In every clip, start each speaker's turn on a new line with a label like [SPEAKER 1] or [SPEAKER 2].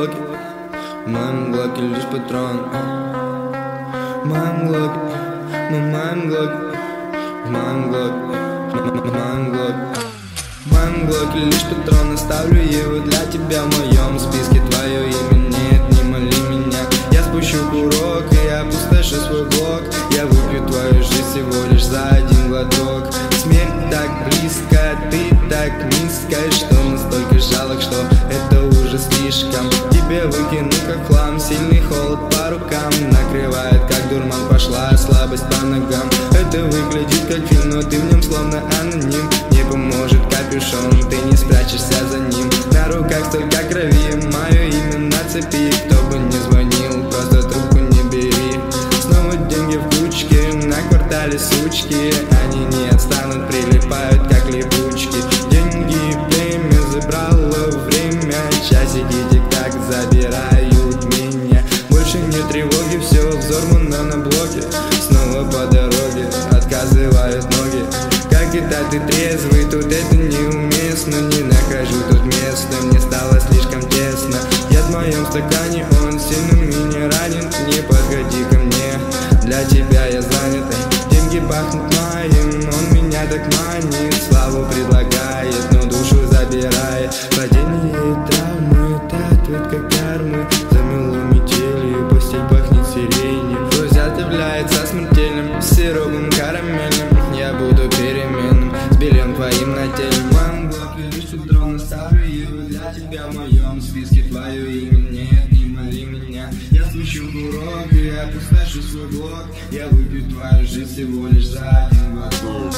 [SPEAKER 1] глоке, в моем глоке лишь патрон. В моем глоке, в моем глоке, в моем глоке, в моем глоке. В моем глоке лишь патрон, оставлю его для тебя. В моем списке твое имя нет, не моли меня. Я спущу курок и опустошу свой блок. Я выпью твою жизнь всего лишь за один глоток. Смерть так близко, ты так низко, что настолько жалок, что это уже слишком. Тебе выкину как хлам, сильный холод по рукам накрывает, как дурман, пошла слабость по ногам. Это выглядит как фильм, но ты в нем словно аноним. Не поможет капюшон, ты не спрячешься за ним. На руках столько крови, мое имя на цепи. Кто бы не звонил, просто трубку не бери. Снова деньги в кучке, на квартале сучки. Они не отстанут, прилипают как липучки. Деньги и племя забрало время. Часики тик-так забирают меня. Больше нет тревоги, все, взорвано на блоке. Снова по дороге, отказывают ноги. Как и так ты трезвый, тут это неуместно. Не нахожу тут места, мне стало слишком тесно. Я в моем стакане, он сильно меня ранен. Не подходи ко мне, для тебя я занят. Деньги пахнут моим, он меня так манит. Славу предлагает, но душу забирает. Падение и травмы, это ответка кармы. Замело метелью, постель пахнет сиренью. Друзья является смертельным, с сиропом карамельным. Я буду переменным, с бельем твоим на теле. В моем блоке лишь патрон, оставлю его для тебя. В моем списке твое имя нет, не моли меня. Я спущу курок и опустошу свой блок. Я выпью твою жизнь всего лишь за один глоток.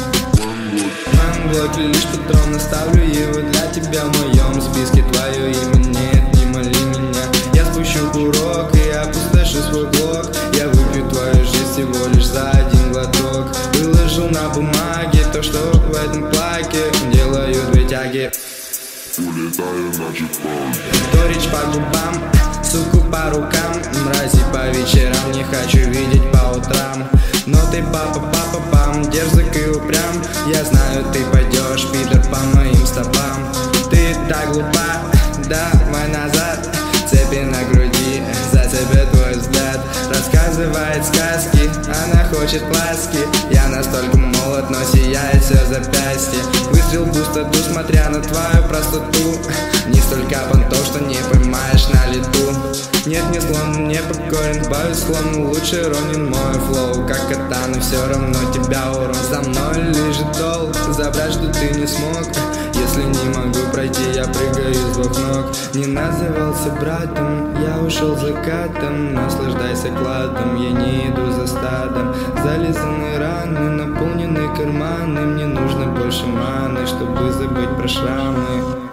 [SPEAKER 1] В моем блоке лишь патрон, оставлю его для тебя. В моем списке твое имя нет, не моли меня. Я спущу курок и опустошу свой блок. Я выпью твою жизнь всего лишь за один глоток. Выложил на бумаге то, что в этом плаке. Делаю две тяги,
[SPEAKER 2] улетаю на джетпак.
[SPEAKER 1] вторич по губам, суку по рукам. Мрази по вечерам, не хочу видеть по утрам. Но ты папа-папа-пам, дерзок и упрям. Я знаю, ты пойдешь, Питер, по моим стопам. Ты так глупа, давай назад. Цепи на груди, за тебя твой взгляд. Рассказывает сказки, она хочет ласки. Я настолько молод, но сияет все запястье. Выстрел в пустоту, смотря на твою простоту. Не столько понтов, что не поймаешь на лету. Нет, не слон, не покорен, боюсь склон. Лучше ронен мой флоу, как катана. Все равно тебя урон, за мной лежит долг. Забрать, что ты не смог. Если не могу пройти, я прыгаю с двух ног. Не назывался братом, я ушел закатом. Наслаждайся кладом, я не иду за стадом. Зализаны раны, наполнены карманы. Мне нужно больше маны, чтобы забыть про шрамы.